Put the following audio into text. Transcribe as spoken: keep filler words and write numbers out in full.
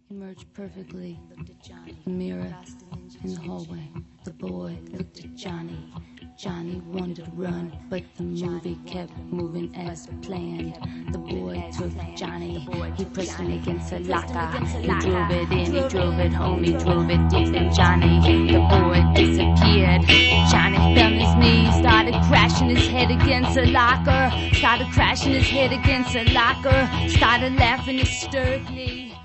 emerged perfectly. The mirror in the hallway. The boy looked at Johnny. Johnny wanted to run, but the movie kept moving as planned. The boy took Johnny, he pressed him against a locker. He drove it in, he drove it home, he drove it deep in Johnny. The boy disappeared. Johnny fell on his knees, started crashing his head against a locker. Started crashing his head against a locker. Started laughing hysterically.